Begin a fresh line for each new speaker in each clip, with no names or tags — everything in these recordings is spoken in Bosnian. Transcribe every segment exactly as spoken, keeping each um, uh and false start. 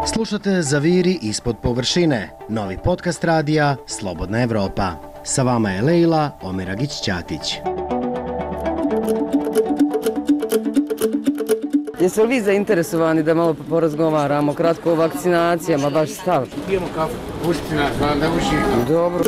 Slušate Zaviri ispod površine, novi podcast radija Slobodna Evropa. Sa vama je Lejla Omeragić-Ćatić.
Jeste li vi zainteresovani da malo porazgovaramo kratko o vakcinacijama, vaš stav?
Pijemo kafu, pušti nas, da uši.
Dobro.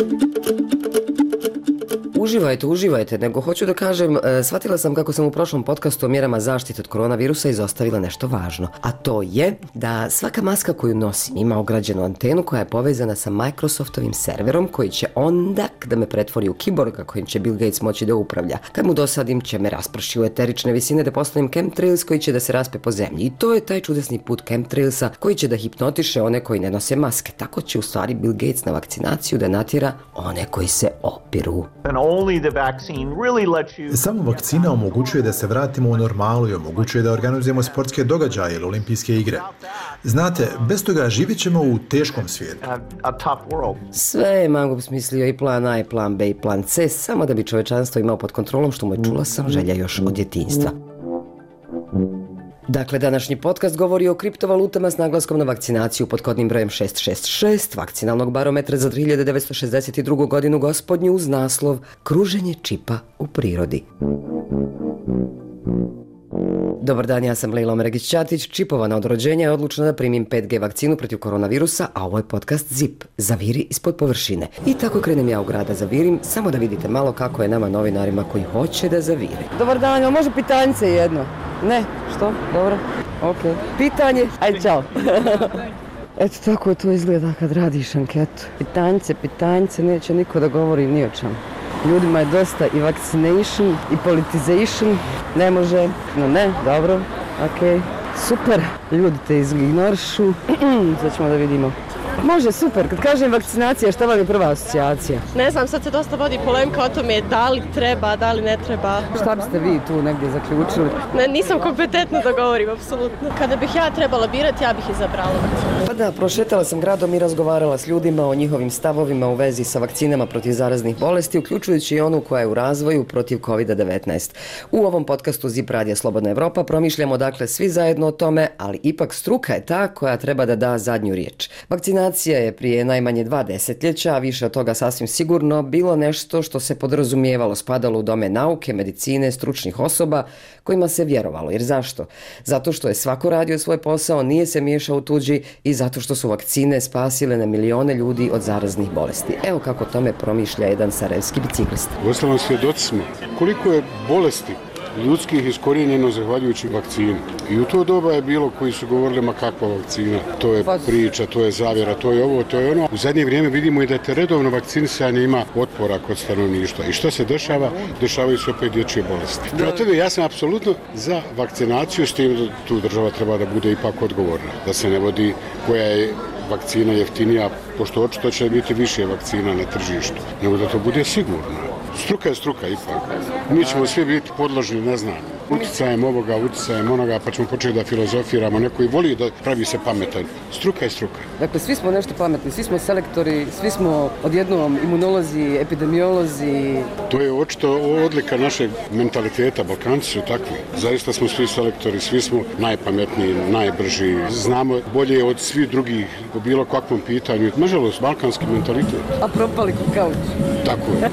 Uživajte, uživajte, nego hoću da kažem, e, shvatila sam kako sam u prošlom podcastu o mjerama zaštite od koronavirusa izostavila nešto važno, a to je da svaka maska koju nosim ima ograđenu antenu koja je povezana sa Microsoftovim serverom koji će onda da me pretvori u kiborga kojim će Bill Gates moći da upravlja. Kad mu dosadim će me rasprši u eterične visine da postavim chemtrails koji će da se raspe po zemlji. I to je taj čudesni put chemtrailsa koji će da hipnotiše one koji ne nose maske. Tako će u stvari Bill Gates na vakcinaciju da natjera one koji se opiru.
Samo vakcina omogućuje da se vratimo u normalu i omogućuje da organizujemo sportske događaje ili olimpijske igre. Znate, bez toga živjet ćemo u teškom svijetu.
Sve je Mangup smislio, i plan A, i plan B, i plan C, samo da bi čovečanstvo imao pod kontrolom, što mu je, čula sam, želja još od djetinjstva. Dakle, današnji podcast govori o kriptovalutama s naglaskom na vakcinaciju pod kodnim brojem šest šest šest vakcinalnog barometra za tri hiljade devetsto šezdeset drugu godinu gospodnju uz naslov Kruženje čipa u prirodi. Dobar dan, ja sam Lejla Omeragić-Ćatić, čipovana od rođenja i odlučna da primim pet G vakcinu protiv koronavirusa, a ovo je podcast Zip, Zaviri ispod površine. I tako krenem ja u grada Zavirim, samo da vidite malo kako je nama novinarima koji hoće da zavire. Dobar dan, ali može pitanjice jedno? Ne, što? Dobro, ok. Pitanje, ajde, čao. Eto, tako to izgleda kad radiš anketu. Pitanjice, pitanjice, neće niko da govori ni o čemu. Ljudima je dosta i vaccination i politization, ne može, no ne, dobro, ok, super, ljudi te ignorišu, sad ćemo da vidimo. Može, super, kad kažem vakcinacija, šta vam je prva asocijacija?
Ne znam, sad se dosta vodi polemika o tome da li treba, da li ne treba.
Šta biste vi tu negdje zaključili?
Ne, nisam kompetentna da govorim, apsolutno. Kada bih ja trebala birati, ja bih izabrala.
Pa da, prošetala sam gradom i razgovarala s ljudima o njihovim stavovima u vezi sa vakcinama protiv zaraznih bolesti, uključujući i onu koja je u razvoju protiv kovid devetnaest. U ovom podcastu Zip radija Slobodna Evropa promišljamo dakle svi zajedno o tome, ali ipak struka je ta koja treba da da zadnju riječ. Vakcinacija je prije najmanje dva desetljeća, a više od toga sasvim sigurno, bilo nešto što se podrazumijevalo, spadalo u domen nauke, medicine, stručnih osoba kojima se vjerovalo. Jer zašto? Zato što je svako radio svoj posao, nije se miješao u tuđi i zato što su vakcine spasile na milione ljudi od zaraznih bolesti. Evo kako tome promišlja jedan sarajevski biciklista.
Uostalom svjedoci smo koliko je bolesti ljudskih iskorijenjeno zahvaljujući vakcini. I u to doba je bilo koji su govorili ma kakva vakcina, to je priča, to je zavjera, to je ovo, to je ono. U zadnje vrijeme vidimo i da te redovno vakcinisanje ima otpora kod stanovništva. I što se dešava? Dešavaju se opet dječje bolesti. Prema tome, ja sam apsolutno za vakcinaciju, s tim da tu država treba da bude ipak odgovorna. Da se ne vodi koja je vakcina jeftinija, pošto očito će biti više vakcina na tržištu, nego da to bude sigurno. Struka je struka ipak. Mi ćemo svi biti podložni neznanju. Uticajem ovoga, uticajem onoga, pa ćemo početi da filozofiramo. Neko i voli da pravi se pametan. Struka je struka.
Dakle, svi smo nešto pametni, svi smo selektori, svi smo odjednom imunolozi, epidemiolozi.
To je očito odlika našeg mentaliteta. Balkanci su takvi. Zaista smo svi selektori, svi smo najpametniji, najbrži. Znamo bolje od svih drugih u bilo kakvom pitanju. Nažalost, balkanski mentalitet.
A propali ko kauč.
Tako je.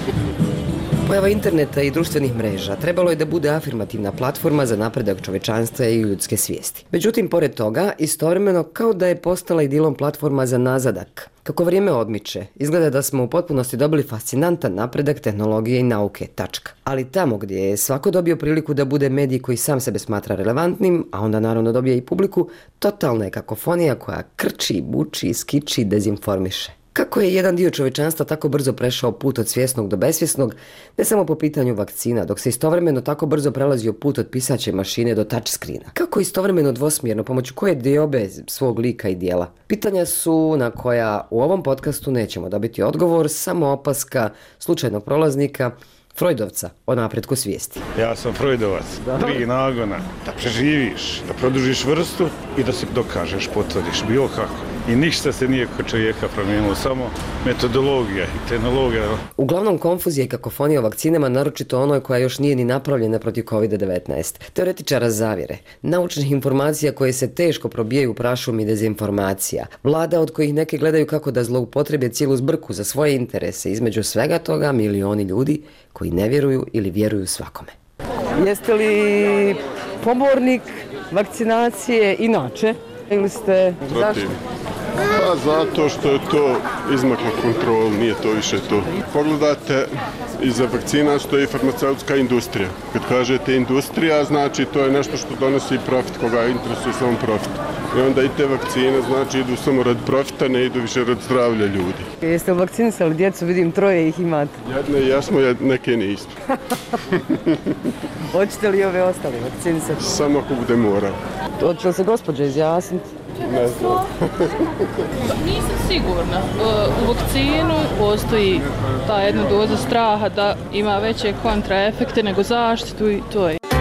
Pojava interneta i društvenih mreža trebalo je da bude afirmativna platforma za napredak čovečanstva i ljudske svijesti. Međutim, pored toga, istovremeno kao da je postala i dilom platforma za nazadak. Kako vrijeme odmiče, izgleda da smo u potpunosti dobili fascinantan napredak tehnologije i nauke, tačka. Ali tamo gdje je svako dobio priliku da bude medij koji sam sebe smatra relevantnim, a onda naravno dobije i publiku, totalna je kakofonija koja krči, buči, skiči, dezinformiše. Kako je jedan dio čovečanstva tako brzo prešao put od svjesnog do besvjesnog, ne samo po pitanju vakcina, dok se istovremeno tako brzo prelazio put od pisaće mašine do touchscreena? Kako istovremeno dvosmjerno, pomoću koje diobe svog lika i dijela? Pitanja su na koja u ovom podcastu nećemo dobiti odgovor, samo opaska slučajnog prolaznika, Freudovca o napretku svijesti.
Ja sam Freudovac, tri nagona, da preživiš, da produžiš vrstu i da se dokažeš, potvrdiš, bilo kako. I ništa se nije kod čovjeka promijenilo, samo metodologija i tehnologija.
Uglavnom konfuzija i kakofonija o vakcinama, naročito onoj koja još nije ni napravljena protiv kovid devetnaest. Teoretičara zavjere, naučnih informacija koje se teško probijaju prašom i dezinformacija, vlada od kojih neke gledaju kako da zloupotrebe cijelu zbrku za svoje interese, između svega toga milioni ljudi koji ne vjeruju ili vjeruju svakome. Jeste li pobornik vakcinacije inače ili ste...
Protiv. Pa zato što je to izmaklo kontrol, nije to više to. Pogledate, iza vakcina stoji farmaceutska industrija. Kad kažete industrija, znači to je nešto što donosi profit, koga interesuje samo profit. I onda i te vakcine, znači idu samo rad profita, ne idu više rad zdravlja ljudi.
Jeste li vakcinisali djecu, vidim troje ih imate?
Jedne jesmo, neke nismo.
Hoćete li ove ostale vakcinisati?
Samo ako bude mora.
Hoće li se gospođa izjasniti?
Ne znam.
Nisam sigurna. U vakcinu postoji ta jedna doza straha da ima veće kontraefekte nego zaštitu i to je.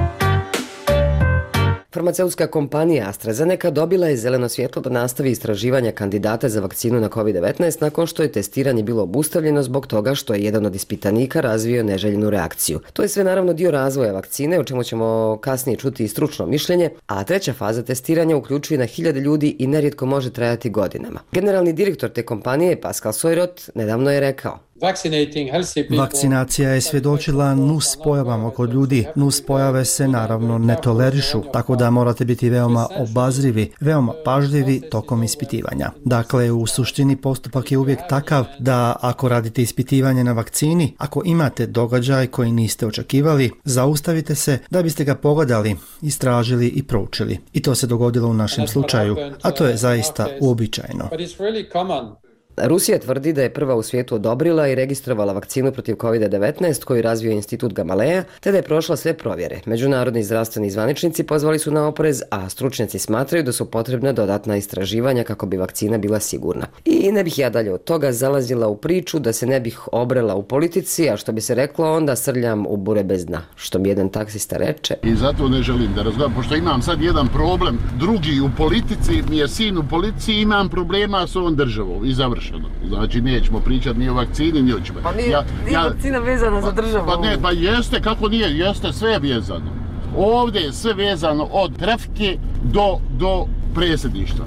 Farmaceutska kompanija AstraZeneca dobila je zeleno svjetlo da nastavi istraživanja kandidata za vakcinu na kovid devetnaest nakon što je testiranje bilo obustavljeno zbog toga što je jedan od ispitanika razvio neželjenu reakciju. To je sve naravno dio razvoja vakcine, o čemu ćemo kasnije čuti i stručno mišljenje, a treća faza testiranja uključuje na hiljade ljudi i nerijetko može trajati godinama. Generalni direktor te kompanije, Pascal Soriot, nedavno je rekao:
Vakcinacija je svjedočila nus pojavama kod ljudi. Nus pojave se naravno ne tolerišu, tako da morate biti veoma obazrivi, veoma pažljivi tokom ispitivanja. Dakle, u suštini postupak je uvijek takav da ako radite ispitivanje na vakcini, ako imate događaj koji niste očekivali, zaustavite se da biste ga pogledali, istražili i proučili. I to se dogodilo u našem slučaju, a to je zaista uobičajeno.
Rusija tvrdi da je prva u svijetu odobrila i registrovala vakcinu protiv kovid devetnaest koju razvio institut Gamaleja, te da je prošla sve provjere. Međunarodni zdravstveni zvaničnici pozvali su na oprez, a stručnjaci smatraju da su potrebna dodatna istraživanja kako bi vakcina bila sigurna. I ne bih ja dalje od toga zalazila u priču da se ne bih obrela u politici, a što bi se reklo onda srljam u bure bez dna, što mi jedan taksista reče.
I zato ne želim da razgovaram, pošto imam sad jedan problem, drugi u politici, mi je sin u policiji, imam problema s ovom državom i završeno. Znači nećemo pričati ni o vakcini, ni o čemu.
Pa nije, ja, nije ja, vakcina vezana
pa,
za državu.
Pa ne, pa jeste, kako nije, jeste sve vezano. Ovdje je sve vezano od trafike do, do predsjedništva.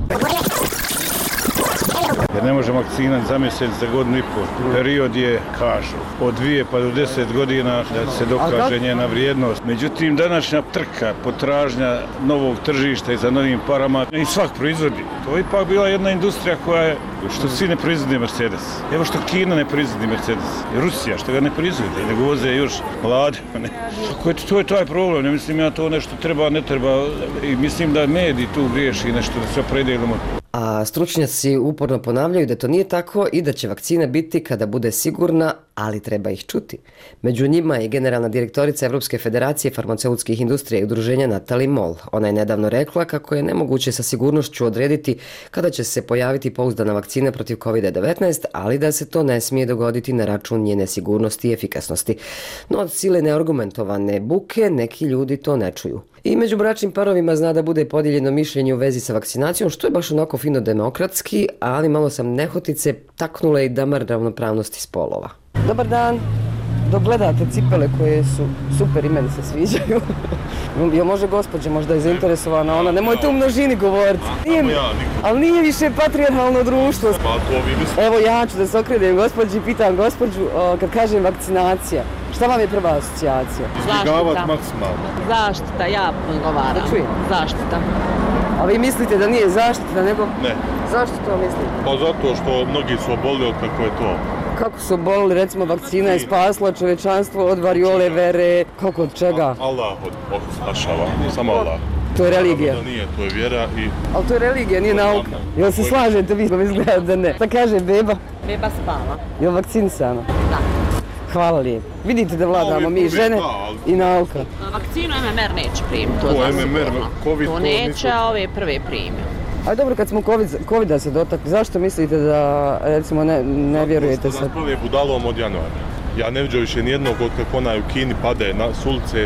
Jer ne može vakcina za mjesec, za godinu i pol. Period je, kažu, od dvije pa do deset godina da se dokaže njena vrijednost. Međutim, današnja trka, potražnja novog tržišta i za novim parama i svak proizvodi. To je ipak bila jedna industrija koja je, što svi ne proizvode Mercedes. Evo što Kina ne proizvodi Mercedes. I Rusija što ga ne proizvode, nego voze još mlade. To je taj problem. Ne mislim ja to nešto treba, ne treba. I mislim da mediji tu griješi nešto da se predelimo.
A stručnjaci uporno ponavljaju da to nije tako i da će vakcina biti kada bude sigurna, ali treba ih čuti. Među njima je generalna direktorica Evropske federacije farmaceutskih industrija i udruženja Natalie Moll. Ona je nedavno rekla kako je nemoguće sa sigurnošću odrediti kada će se pojaviti pouzdana vakcina protiv kovid devetnaest, ali da se to ne smije dogoditi na račun njene sigurnosti i efikasnosti. No od sile neargumentovane buke neki ljudi to ne čuju. I među bračnim parovima zna da bude podijeljeno mišljenje u vezi sa vakcinacijom, što je baš onako fino demokratski, ali malo sam nehotice taknula i damar ravnopravnosti spolova. Dobar dan. Dok gledate cipele koje su super i meni se sviđaju. Jel može gospođa, možda je zainteresovana ona, nemojte u množini govoriti. Nije, ali nije više patrijarhalno društvo. Evo ja ću da se okrenem gospođi i pitam gospođu, o, kad kažem vakcinacija, šta vam je prva asocijacija?
Izbjegavati maksimalno.
Zaštita, ja odgovaram.
Da čujem.
Zaštita.
A vi mislite da nije zaštita, nego...
Ne.
Zašto to mislite?
Pa zato što mnogi su obolili od kako je to.
Kako su obolili, recimo vakcina je spasla čovečanstvo od variole, vere, kako od čega?
Allah od spašava, samo Allah.
To je religija?
Nije, to je vjera i...
Ali to je religija, nije nauka. Jel se slažete vi, izgleda da ne? Šta kaže beba?
Beba spava.
Jel vakcinisana?
Da.
Hvala lijepo. Vidite da vladamo mi žene i nauka.
Vakcinu M M R neće primiti, to
je M M R, COVID
to neće, a ove prve prime.
Ali dobro, kad smo covida se dotakli, zašto mislite da, recimo, ne, ne vjerujete se?
Zato nas budalom od januara. Ja ne vidio više nijednog od kako onaj u Kini pade na s ulice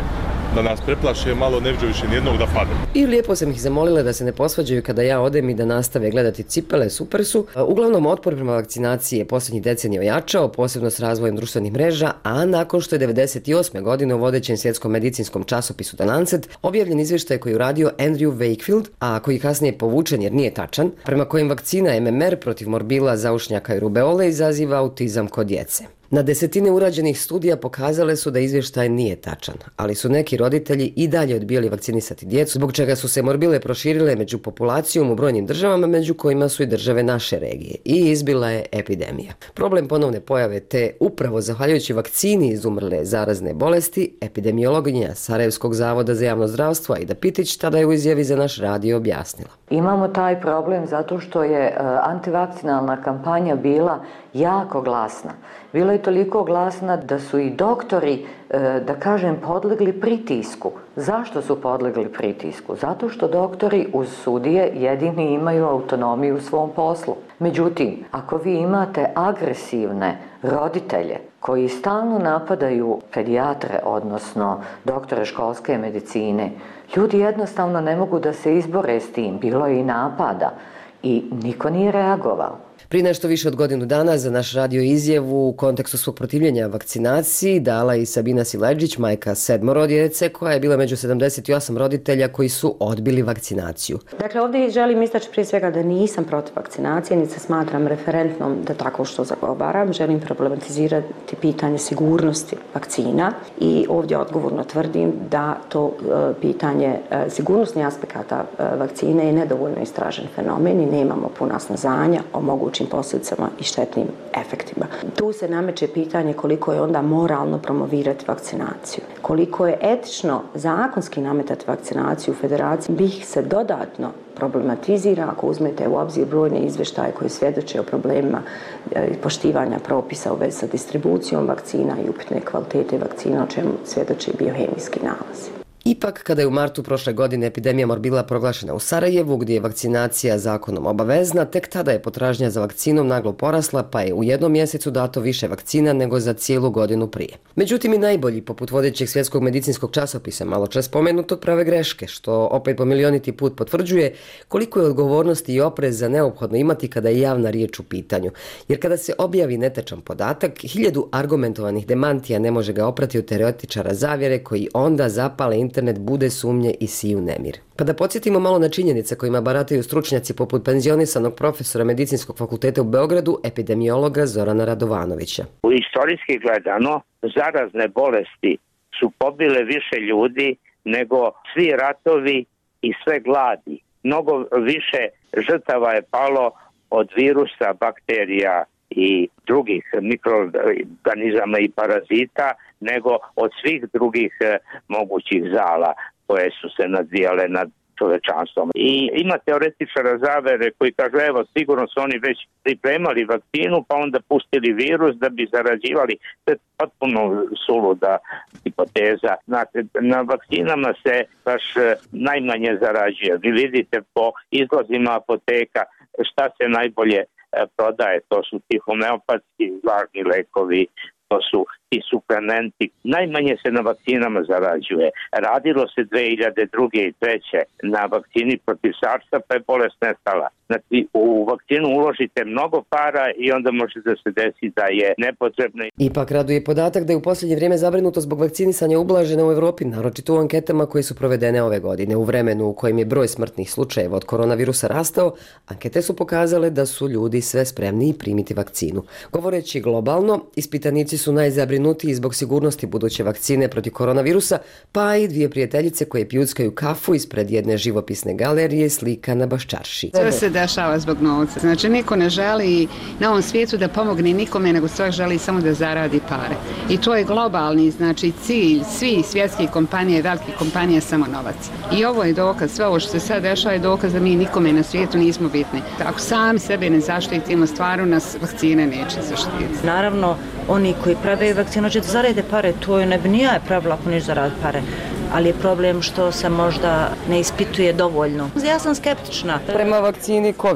da nas preplaše malo, ne viđe više nijednog da padne.
I lijepo sam ih zamolila da se ne posvađaju kada ja odem i da nastave gledati cipele, super su. Uglavnom, otpor prema vakcinaciji je posljednjih decenija ojačao, posebno s razvojem društvenih mreža, a nakon što je devedeset osme godine u vodećem svjetskom medicinskom časopisu The Lancet objavljen izvještaj koji je uradio Andrew Wakefield, a koji kasnije povučen jer nije tačan, prema kojim vakcina M M R protiv morbila, zaušnjaka i rubeole izaziva autizam kod djece. Na desetine urađenih studija pokazale su da izvještaj nije tačan, ali su neki roditelji i dalje odbijali vakcinisati djecu, zbog čega su se morbile proširile među populacijom u brojnim državama, među kojima su i države naše regije, i izbila je epidemija. Problem ponovne pojave te, upravo zahvaljujući vakcini izumrle zarazne bolesti, epidemiologinja Sarajevskog zavoda za javno zdravstvo Aida Pitić tada je u izjavi za naš radio objasnila.
Imamo taj problem zato što je antivakcinalna kampanja bila jako glasna. Bila je toliko glasna da su i doktori, da kažem, podlegli pritisku. Zašto su podlegli pritisku? Zato što doktori uz sudije jedini imaju autonomiju u svom poslu. Međutim, ako vi imate agresivne roditelje koji stalno napadaju pedijatre, odnosno doktore školske medicine, ljudi jednostavno ne mogu da se izbore s tim. Bilo je i napada i niko nije reagovao.
Prije nešto više od godinu dana za naš radio izjavu u kontekstu svog protivljenja vakcinaciji dala i Sabina Sileđić, majka sedmoro djece, koja je bila među sedamdeset osam roditelja koji su odbili vakcinaciju.
Dakle, ovdje želim istaći prije svega da nisam protiv vakcinacije, niti se smatram referentnom da tako što zagovaram. Želim problematizirati pitanje sigurnosti vakcina i ovdje odgovorno tvrdim da to e, pitanje e, sigurnosnih aspekata e, vakcine je nedovoljno istražen fenomen i nemamo puna saznanja o mogućim posljedicama i štetnim efektima. Tu se nameće pitanje koliko je onda moralno promovirati vakcinaciju. Koliko je etično zakonski nametati vakcinaciju u federaciji, bih se dodatno problematizira ako uzmete u obzir brojne izvještaje koje svjedoče o problemima poštivanja propisa u vezi sa distribucijom vakcina i upitne kvalitete vakcina, o čemu svjedoče biohemijski nalazi.
Ipak, kada je u martu prošle godine epidemija morbila proglašena u Sarajevu, gdje je vakcinacija zakonom obavezna, tek tada je potražnja za vakcinom naglo porasla, pa je u jednom mjesecu dato više vakcina nego za cijelu godinu prije. Međutim, i najbolji, poput vodećeg svjetskog medicinskog časopisa, malo čas spomenutog, prave greške, što opet po milioniti put potvrđuje koliko je odgovornosti i opreza neophodno imati kada je javna riječ u pitanju. Jer kada se objavi netačan podatak, hiljadu argumentovanih demantija ne može ga oprati od teoretičara zavjere koji onda zapale internet internet bude sumnje i siju nemir. Pa da podsjetimo malo na činjenice kojima barataju stručnjaci poput penzionisanog profesora Medicinskog fakulteta u Beogradu, epidemiologa Zorana Radovanovića.
U istorijski gledano, zarazne bolesti su pobile više ljudi nego svi ratovi i sve gladi. Mnogo više žrtava je palo od virusa, bakterija i drugih mikroorganizama i parazita nego od svih drugih e, mogućih zala koje su se nadvijale nad čovečanstvom. I ima teoretičara zavere koji kažu, evo, sigurno su oni već pripremali vakcinu pa onda pustili virus da bi zarađivali. To je potpuno suluda hipoteza. Znate, na vakcinama se baš e, najmanje zarađuje. Vi vidite po izlazima apoteka šta se najbolje prodaje, to su ti homeopatski važni lekovi, to su ti suplementi. Najmanje se na vakcinama zarađuje. Radilo se dve hiljade druge i treće na vakcini protiv sarsa, pa je bolest nestala. Znači, u vakcinu uložite mnogo para i onda može da se desi da je nepotrebno.
Ipak raduje podatak da je u posljednje vrijeme zabrinutost zbog vakcinisanja ublažena u Europi, naročito u anketama koje su provedene ove godine. U vremenu u kojem je broj smrtnih slučajeva od koronavirusa rastao, ankete su pokazale da su ljudi sve spremniji primiti vakcinu. Govoreći globalno, ispitanici su najzabrinutiji zbog sigurnosti buduće vakcine protiv koronavirusa, pa i dvije prijateljice koje pljuckaju kafu ispred jedne živopisne galerije slika na Baščarši.
Sve se dešava zbog novca. Znači, niko ne želi na ovom svijetu da pomogne nikome, nego sve želi samo da zaradi pare. I to je globalni, znači, cilj svih svjetskih kompanija i velikih kompanija samo novac. I ovo je dokaz, sve ovo što se sad dešava je dokaz da mi nikome na svijetu nismo bitni. Ako sami sebe ne zaštitimo, stvarno nas vakcine neće zaštititi.
Naravno, oni koji pravaju vakcinu će da zarade pare, to je ne bi nije pravilo ako niš zaradi pare. Ali je problem što se možda ne ispituje dovoljno. Ja sam skeptična.
Prema vakcini COVID.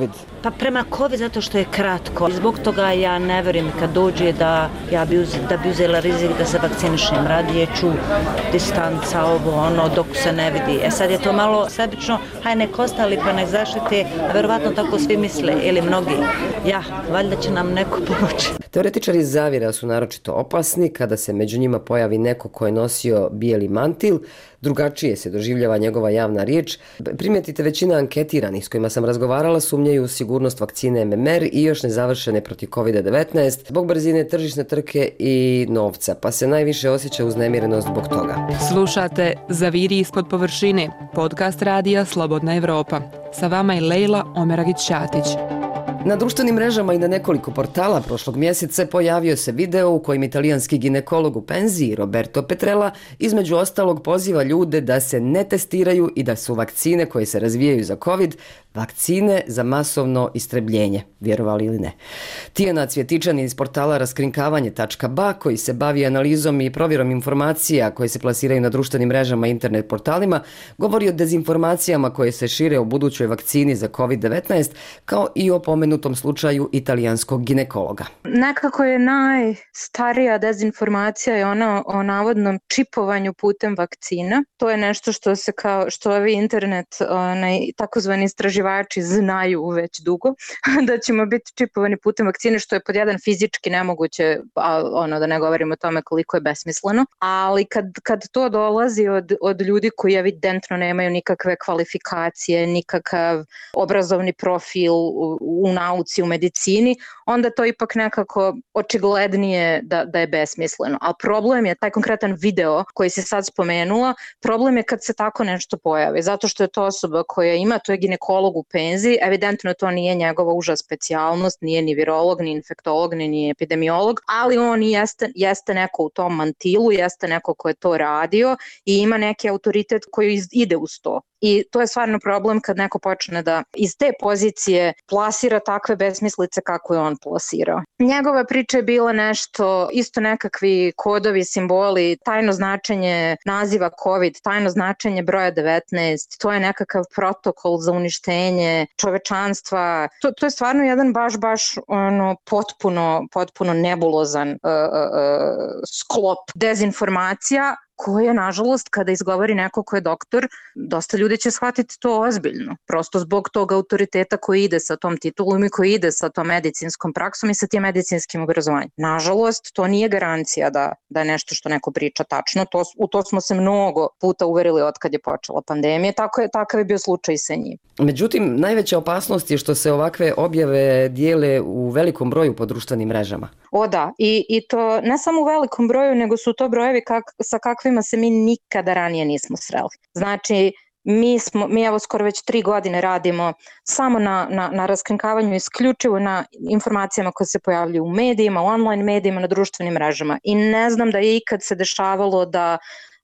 Pa prema COVID zato što je kratko. Zbog toga ja ne verujem kad dođe da ja bi, uz, da bi uzela rizik da se vakcinišem. Radije ću distanca, ovo, ono, dok se ne vidi. E sad je to malo sebično, haj nek ostali pa nek zaštite, a verovatno tako svi misle, ili mnogi. Ja, valjda će nam neko pomoći.
Teoretičari zavjera su naročito opasni kada se među njima pojavi neko ko je nosio bijeli mantil, drugačije se doživljava njegova javna riječ. Primijetite, većina anketiranih s kojima sam razgovarala sumnjaju u sigurnost vakcine M M R i još nezavršene protiv covid devetnaest zbog brzine tržišne trke i novca, pa se najviše osjeća uznemirenost zbog toga.
Slušate Zaviri ispod površine, podcast radija Slobodna Evropa. Sa vama je Lejla Omeragić-Ćatić.
Na društvenim mrežama i na nekoliko portala prošlog mjeseca pojavio se video u kojem italijanski ginekolog u penziji Roberto Petrella između ostalog poziva ljude da se ne testiraju i da su vakcine koje se razvijaju za COVID vakcine za masovno istrebljenje, vjerovali ili ne. Tijana Cvjetičanin iz portala raskrinkavanje tačka ba koji se bavi analizom i provjerom informacija koje se plasiraju na društvenim mrežama i internet portalima govori o dezinformacijama koje se šire o budućoj vakcini za covid devetnaest kao i o pomenutom slučaju italijanskog ginekologa.
Nekako je najstarija dezinformacija je ona o navodnom čipovanju putem vakcina. To je nešto što se kao što ovi internet onaj takozvani istraživači znaju već dugo da ćemo biti čipovani putem vakcine, što je pod jedan fizički nemoguće, a ono da ne govorimo o tome koliko je besmisleno, ali kad, kad to dolazi od, od ljudi koji evidentno nemaju nikakve kvalifikacije, nikakav obrazovni profil u, u nauci, u medicini, onda to ipak nekako očiglednije da, da je besmisleno. Ali problem je taj konkretan video koji se sad spomenula, problem je kad se tako nešto pojavi, zato što je to osoba koja ima, to je ginekolog u penziji, evidentno to nije njegova uža specijalnost, nije ni virolog, ni infektolog, ni, ni epidemiolog, ali on jeste, jeste neko u tom mantilu, jeste neko ko je to radio i ima neki autoritet koji ide uz to. I to je stvarno problem kad neko počne da iz te pozicije plasira takve besmislice kako je on plasirao. Njegova priča je bila nešto, isto nekakvi kodovi, simboli, tajno značenje naziva COVID, tajno značenje broja devetnaest, to je nekakav protokol za uništenje čovečanstva. To, to je stvarno jedan baš, baš ono, potpuno, potpuno nebulozan uh, uh, sklop dezinformacija, koje, nažalost, kada izgovori neko ko je doktor, dosta ljudi će shvatiti to ozbiljno. Prosto zbog tog autoriteta koji ide sa tom titulom i koji ide sa tom medicinskom praksom i sa tim medicinskim obrazovanjem. Nažalost, to nije garancija da, da je nešto što neko priča tačno. To, u to smo se mnogo puta uverili od kad je počela pandemija. Tako je, takav je bio slučaj sa njim.
Međutim, najveća opasnost je što se ovakve objave dijele u velikom broju po društvenim mrežama.
O da, i, i to ne samo u velikom broju, nego su to brojevi kak, sa kakvima se mi nikada ranije nismo sreli. Znači, mi, smo, mi evo skoro već tri godine radimo samo na, na, na raskrinkavanju, isključivo na informacijama koje se pojavljuju u medijima, u online medijima, na društvenim mrežama. I ne znam da je ikad se dešavalo da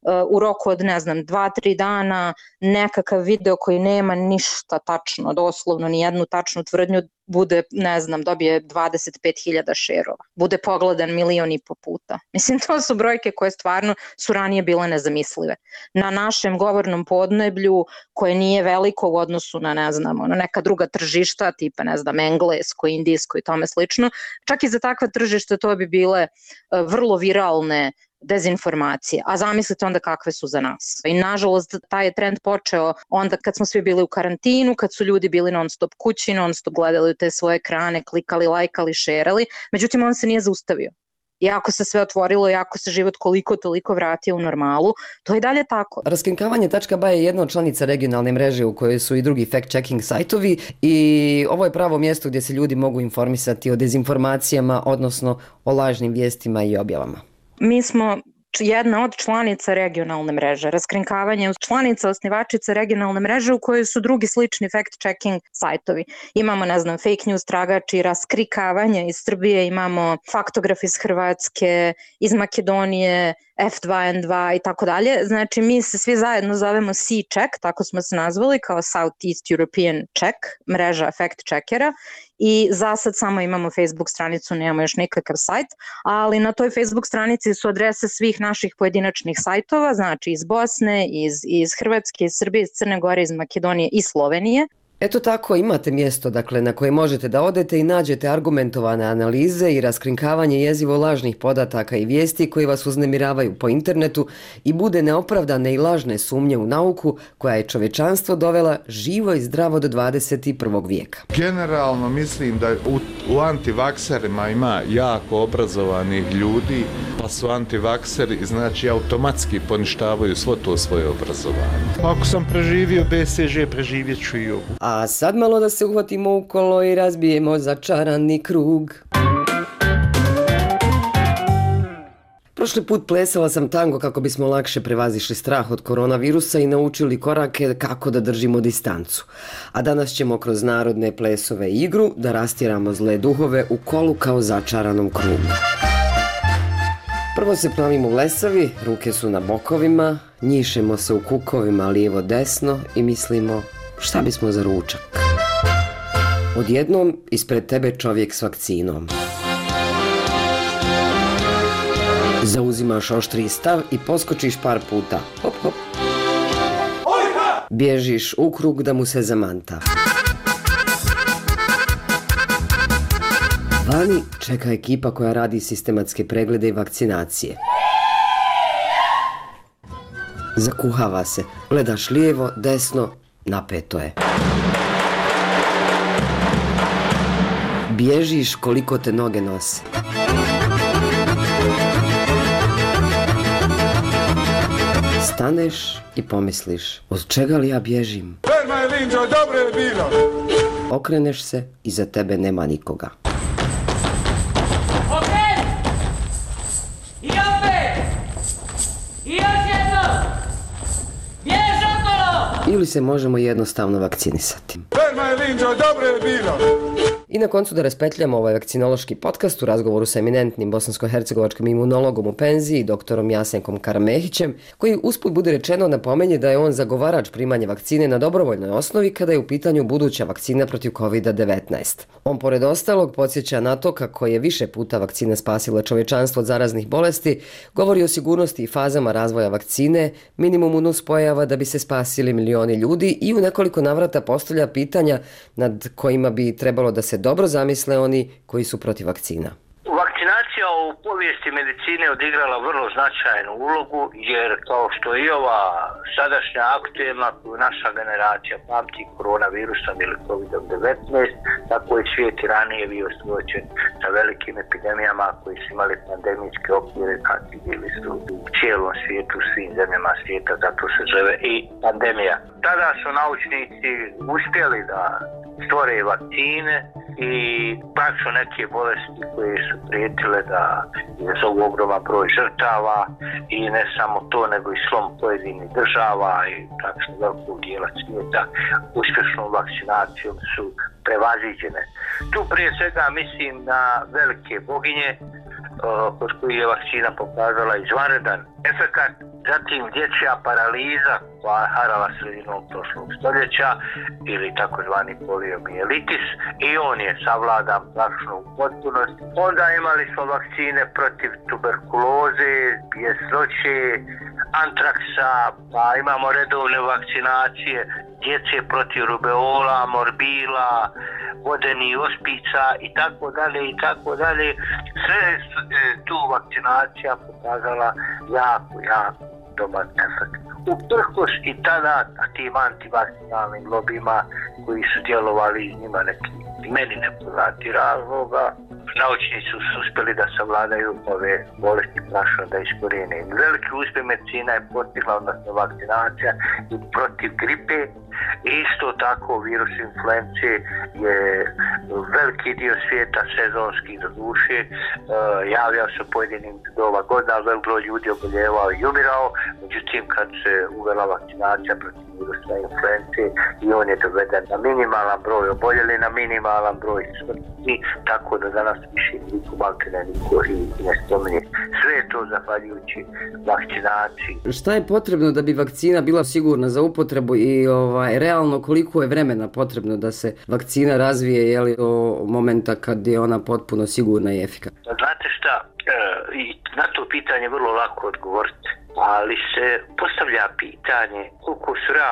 u roku od, ne znam, dva, tri dana nekakav video koji nema ništa tačno, doslovno ni jednu tačnu tvrdnju, bude, ne znam, dobije dvadeset pet hiljada šerova, bude pogledan milion i po puta. Mislim, to su brojke koje stvarno su ranije bile nezamislive. Na našem govornom podneblju, koje nije veliko u odnosu na, ne znam, na neka druga tržišta, tipa, ne znam, englesko, indijsko i tome slično, čak i za takva tržišta to bi bile vrlo viralne dezinformacije, a zamislite onda kakve su za nas. I nažalost taj je trend počeo onda kad smo svi bili u karantinu, kad su ljudi bili non stop kući, non stop gledali te svoje ekrane, klikali, lajkali, šerali, međutim on se nije zaustavio. Iako se sve otvorilo, iako se život koliko toliko vratio u normalu, to je i dalje tako.
Raskrinkavanje tačka ba je jedna od članica regionalne mreže u kojoj su i drugi fact-checking sajtovi i ovo je pravo mjesto gdje se ljudi mogu informisati o dezinformacijama, odnosno o lažnim vijestima i objavama.
Mi smo jedna od članica regionalne mreže. Raskrinkavanje je članica, osnivačica regionalne mreže u kojoj su drugi slični fact-checking sajtovi. Imamo, ne znam, fake news tragači, raskrikavanje iz Srbije, imamo faktograf iz Hrvatske, iz Makedonije, F dva N dva i tako dalje. Znači, mi se svi zajedno zovemo C-Check, tako smo se nazvali, kao Southeast European Check, mreža fact-checkera. I za sad samo imamo Facebook stranicu, nemamo još nikakav sajt, ali na toj Facebook stranici su adrese svih naših pojedinačnih sajtova, znači iz Bosne, iz, iz Hrvatske, iz Srbije, iz Crne Gore, iz Makedonije i Slovenije.
Eto tako, imate mjesto dakle, na koje možete da odete i nađete argumentovane analize i raskrinkavanje jezivo lažnih podataka i vijesti koji vas uznemiravaju po internetu i bude neopravdane i lažne sumnje u nauku koja je čovječanstvo dovela živo i zdravo do dvadeset prvog vijeka.
Generalno mislim da u, u antivakserima ima jako obrazovanih ljudi, pa su antivakseri, znači automatski poništavaju svo to svoje obrazovanje. Ako sam preživio B C G, preživjet ću i ovo.
A sad malo da se uhvatimo u kolo i razbijemo začarani krug. Prošli put plesala sam tango kako bismo lakše prevazišli strah od koronavirusa i naučili korake kako da držimo distancu. A danas ćemo kroz narodne plesove i igru da rastjeramo zle duhove u kolu kao začaranom krugu. Prvo se pravimo blesavi, ruke su na bokovima, njišemo se u kukovima lijevo desno i mislimo šta bismo za ručak. Odjednom ispred tebe čovjek s vakcinom. Zauzimaš oštriji stav i poskočiš par puta. Hop, hop. Bježiš u krug da mu se zamanta. Vani čeka ekipa koja radi sistematske preglede i vakcinacije. Zakuhava se, gledaš lijevo, desno, napeto je. Bježiš koliko te noge nose. Staneš i pomisliš, od čega li ja bježim? Okreneš se, iza tebe nema nikoga. Ili se možemo jednostavno vakcinisati. I na koncu da raspetljamo ovaj vakcinološki podcast u razgovoru sa eminentnim bosansko-hercegovačkim imunologom u penziji, doktorom Jasenkom Karamehićem, koji usput bude rečeno napomenje da je on zagovarač primanja vakcine na dobrovoljnoj osnovi kada je u pitanju buduća vakcina protiv kovid devetnaest. On pored ostalog podsjeća na to kako je više puta vakcina spasila čovječanstvo od zaraznih bolesti, govori o sigurnosti i fazama razvoja vakcine, minimumu nuspojava da bi se spasili milioni ljudi i u nekoliko navrata postavlja pitanja nad kojima bi trebalo da se dobro zamisle oni koji su protiv vakcina.
Vakcinacija u povijesti medicine odigrala vrlo značajnu ulogu, jer kao što i ova sadašnja aktuelna koju naša generacija pamti, koronavirusom ili kovid devetnaest, tako i svijet i ranije bio suočen sa velikim epidemijama koji su imali pandemijske okvire, kakvi bili su u cijelom svijetu, u svim zemljama svijeta, zato se zove i pandemija. Tada su naučnici uspjeli da stvore vakcine i praktično neke bolesti koje su prijetile da izazovu ogroman broj žrtava i ne samo to, nego i slom pojedinih država i praktično velikog dijela svijeta uspješnom vakcinacijom su prevaziđene. Tu prije svega mislim na velike boginje kod koji je vakcina pokazala izvanredan efekat, zatim dječja paraliza koja je harala sredinom prošlog stoljeća ili takozvani poliomijelitis i on je savladan praktično u potpunosti. Onda imali smo vakcine protiv tuberkuloze, bjesnoće, antraksa, pa imamo redovne vakcinacije djece protiv rubeola, morbila, vodenih ospica i tako dalje i tako dalje. Sve je tu vakcinacija pokazala jako, jako dobar efekt. Uprkos i tada tim antivakcinalnim lobima koji su djelovali iz njima neki meni nepoznati razloga, naučnici su uspjeli da savladaju ove bolesti prašno da iskorijene. Veliki uspjeh medicina je postigla, odnosno vakcinacija i protiv gripe. Isto tako virus influencije je veliki dio svijeta sezonski do duše, e, javljao se pojedinim doba godina, velik broj ljudi oboljevao i umirao, međutim kad se uvela vakcinacija protiv virusa influencije i on je doveden na minimalan broj oboljeli, na minimalan broj smrti, tako da danas više niko maltene niko i ne spominje. Sve je to zahvaljujući vakcinaciji.
Šta je potrebno da bi vakcina bila sigurna za upotrebu i ovaj, realno koliko je vremena potrebno da se vakcina razvije, je li, do momenta kad je ona potpuno sigurna i efikasna?
Znate šta, e, i na to pitanje vrlo lako odgovoriti, ali se postavlja pitanje koliko su realni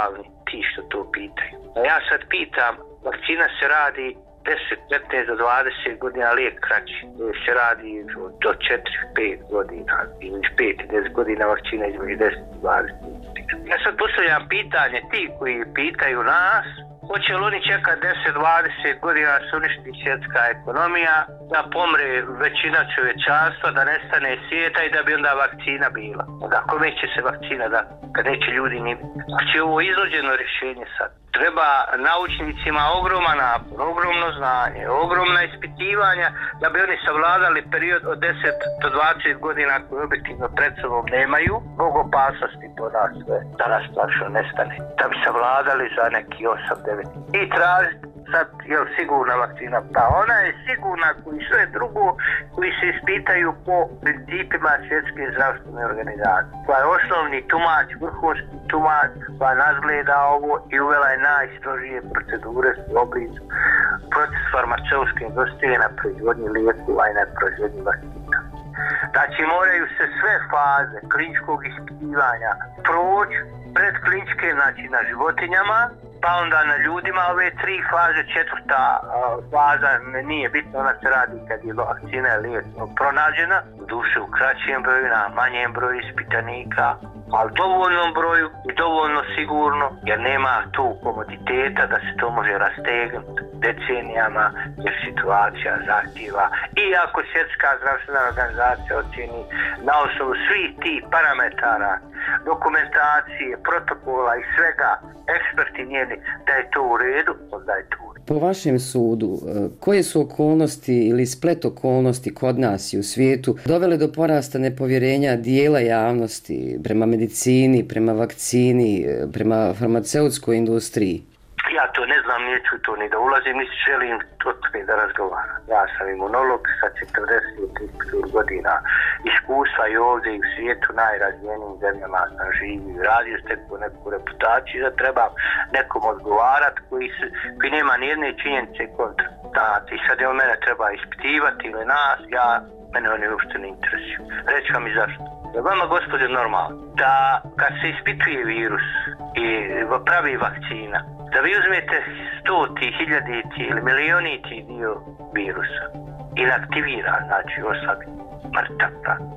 ti što to pitaju. A ja sad pitam, vakcina se radi deset, petnaest do dvadeset godina, lijek kraći. Se radi do četiri pet godina, ili pet do deset godina vakcina između deset do dvadeset. Ja sad postavljam pitanje, ti koji pitaju nas, hoće li oni čekati deset do dvadeset godina da se uništi svjetska ekonomija, da pomre većina čovječanstva, da nestane svijeta i da bi onda vakcina bila. Da, kome će se vakcina da, kad neće ljudi ni... Znači ovo iznuđeno rješenje sad. Treba naučnicima ogroman napor, ogromno znanje, ogromna ispitivanja da bi oni savladali period od deset do dvadeset godina koje objektivno pred sobom nemaju, zbog opasnosti po nas sve, da nas strašno nestane. Da bi savladali za neki osam devet. I tražiti sad, je li sigurna vakcina? Pa ona je sigurna koji sve drugo koji se ispitaju po principima svjetske zdravstvene organizacije. Koja je osnovni tumač, vrhunski tumač, koja nazgleda ovo i uvela je najstrožije procedure u oblicu proces farmaceutske industrije na proizvodnji lijekova i na proizvodnji vakcina. Znači moraju se sve faze kliničkog ispitivanja proći pred kliničke, znači na životinjama, pa onda na ljudima ove tri faze, četvrta uh, faza nije bitno, ona se radi kad je vakcina ili lijek pronađena, u duše u kraćem broju, na manjem broju ispitanika, ali dovoljnom broju i dovoljno sigurno, jer nema tu komoditeta da se to može rastegnuti decenijama, jer situacija zahtjeva. I ako svjetska zdravstvena organizacija ocjeni na osnovu svih tih parametara, dokumentacije, protokola i svega, eksperti njeni, da je to u redu, onda je to u redu.
Po vašem sudu, koje su okolnosti ili splet okolnosti kod nas i u svijetu dovele do porasta nepovjerenja dijela javnosti prema medicini, prema vakcini, prema farmaceutskoj industriji?
Ja to ne znam, neću to ni da ulazim, niti želim o tome da razgovaram. Ja sam imunolog sa četrdeset godina iskustva i ovdje i u svijetu najrazvijenijim zemljama sam živio. Radio stekao neku reputaciju da trebam nekom odgovarati koji, se, koji nema nijedne činjenice kontra. Da, i sad je on mene treba ispitivati ili nas, ja, mene oni uopšte ne interesuju. Reći vam i zašto. Da vama, gospode, normalno, da kad se ispituje virus i pravi vakcina, da vi uzmete stoti, hiljaditi ili milioniti dio virusa, inaktivira, znači oslabi, mrtav,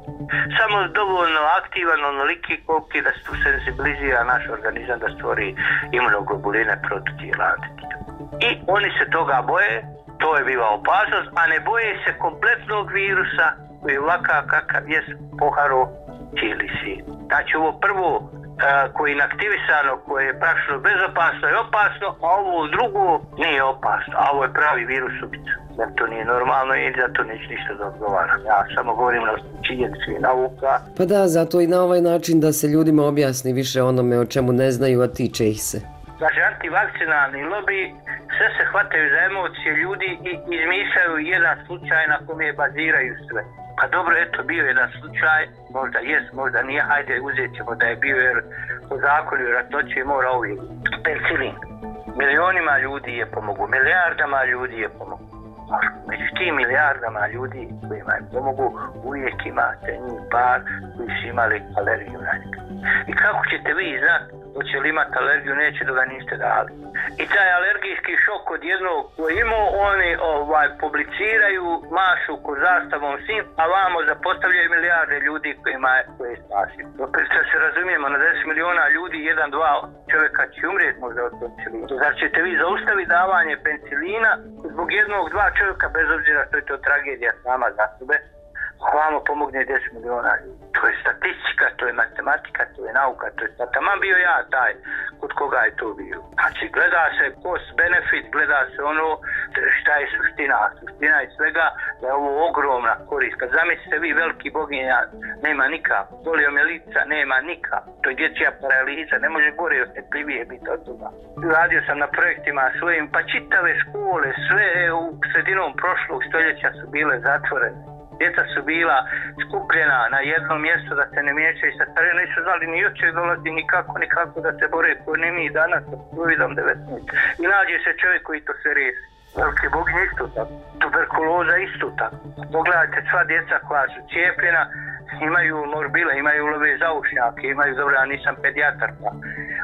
samo dovoljno aktivan, onoliki koliki da se tu senzibilizira naš organizam da stvori imunoglobuline, prototijela, antitijela. I oni se toga boje, to je biva opasnost, a ne boje se kompletnog virusa koji je ovakav kakav je poharo cijeli svijet. Znači ovo prvo koje je inaktivisano, koje je praktično bezopasno i opasno, a ovo drugo nije opasno, a ovo je pravi virus ubica. Jer to nije normalno i zato neću ništa da odgovaram. Ja samo govorim na činjenici i nauka.
Pa da, zato i na ovaj način da se ljudima objasni više onome o čemu ne znaju, a tiče ih se.
Znači, antivakcinalni lobby sve se hvataju za emocije ljudi i izmišljaju jedan slučaj na kome je baziraju sve. Pa dobro, eto, bio jedan slučaj, možda jest, možda nije, hajde uzet ćemo da je bio, jer po zakonu vjerojatnoće mora uvijek. Penicilin. Milionima ljudi je pomogu, milijardama ljudi je pomogu. Među tim milijardama ljudi kojima je pomogu, uvijek imate njih par koji su imali alergiju na njega. I kako ćete vi znati hoće li imati alergiju, neće da ga niste dali. I taj alergijski šok od jednog koji imao, oni ovaj, publiciraju, mašu ko zastavom svim, a vamo zapostavljaju milijarde ljudi kojima je, koje je spasio. Da se razumijemo, na deset miliona ljudi, jedan, dva čovjeka će umrijeti možda od penicilina. Zar ćete vi zaustaviti davanje penicilina zbog jednog, dva čovjeka, bez obzira što je to tragedija sama za sebe, vamo pomogne deset miliona ljudi. To je statistika, to je matematika, to je nauka, to je taman bio ja taj kod koga je to bio. Znači gleda se cost benefit, gleda se ono šta je suština. Suština je svega da je ovo ogromna korist. Kad zamislite vi veliki boginja, nema nikak. Poliomijelica nema nikak. To je dječja paraliza, ne može gore osjetljivije biti od toga. Radio sam na projektima svojim, pa čitave škole, sve u sredinom prošlog stoljeća su bile zatvorene. Djeca su bila skupljena na jedno mjesto da se ne miješaju sa starijom, nisu znali ni od čeg dolazi, nikako, nikako da se bore koji ni mi danas sa kovidom devetnaest. I nađe se čovjek koji to sve riješi. Velike boginje isto tako, tuberkuloza isto tako. Pogledajte sva djeca koja su cijepljena, imaju morbile, imaju love zaušnjake, imaju, dobro, ja nisam pedijatar, pa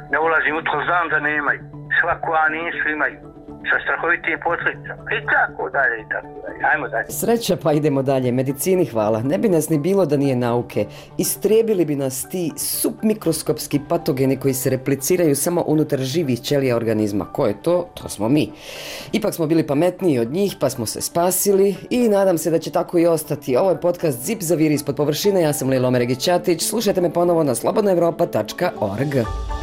ne ulazim u to, znam da nemaju. Svako, a nisu imaju. Sa strahovitim posljedicama. I tako dalje, i tako dalje. Ajmo dalje.
Sreća, pa idemo dalje. Medicini hvala. Ne bi nas ni bilo da nije nauke. Istrijebili bi nas ti submikroskopski patogeni koji se repliciraju samo unutar živih ćelija organizma. Ko je to? To smo mi. Ipak smo bili pametniji od njih, pa smo se spasili i nadam se da će tako i ostati. Ovo je podcast Zip zaviri ispod površine. Ja sam Lejla Omeregić-Ćatić. Slušajte me ponovo na slobodna evropa tačka org.